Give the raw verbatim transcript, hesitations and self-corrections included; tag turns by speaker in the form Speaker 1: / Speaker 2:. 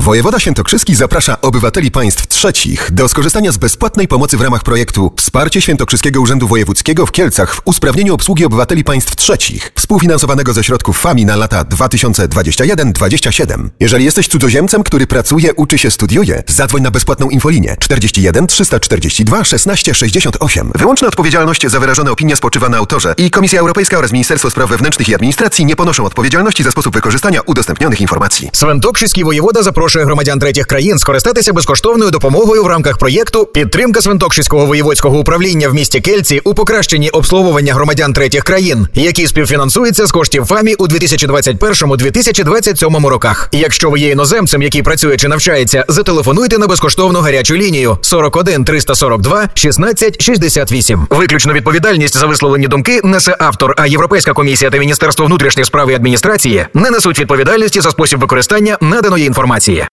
Speaker 1: Wojewoda Świętokrzyski zaprasza obywateli państw trzecich do skorzystania z bezpłatnej pomocy w ramach projektu Wsparcie Świętokrzyskiego Urzędu Wojewódzkiego w Kielcach w usprawnieniu obsługi obywateli państw trzecich, współfinansowanego ze środków F A M I na lata dwa tysiące dwudziesty pierwszy do dwudziestego siódmego. Jeżeli jesteś cudzoziemcem, który pracuje, uczy się, studiuje, zadzwoń na bezpłatną infolinię czterdzieści jeden trzysta czterdzieści dwa szesnaście sześćdziesiąt osiem. Wyłączna odpowiedzialność za wyrażone opinie spoczywa na autorze i Komisja Europejska oraz Ministerstwo Spraw Wewnętrznych i Administracji nie ponoszą odpowiedzialności za sposób використання удоступнених інформацій.
Speaker 2: Свинтокшиський воєвода запрошує громадян третіх країн скористатися безкоштовною допомогою в рамках проєкту «Підтримка Свинтокшиського воєводського управління в місті Кельці у покращенні обслуговування громадян третіх країн», який співфінансується з коштів Ф А М І у дві тисячі двадцять першому - дві тисячі двадцять сьомому роках. Якщо ви є іноземцем, який працює чи навчається, зателефонуйте на безкоштовну гарячу лінію сорок один триста сорок два шістнадцять шістдесят вісім. Виключно відповідальність за висловлені думки несе автор, а Європейська комісія та Міністерство внутрішніх справ і адміністрації не несуть відповідальності за спосіб використання наданої інформації.